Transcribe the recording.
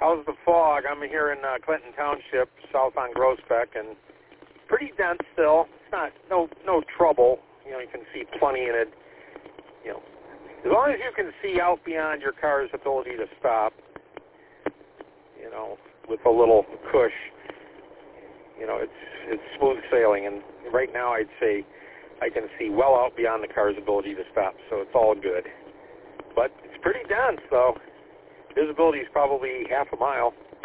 How's the fog? I'm here in Clinton Township, south on Groesbeck, and pretty dense still. It's not no trouble. You know, you can see plenty in it. You know, as long as you can see out beyond your car's ability to stop, you know, with a little cush, you know, it's smooth sailing. And right now, I'd say I can see well out beyond the car's ability to stop, so it's all good. But it's pretty dense, though. Visibility is probably half a mile.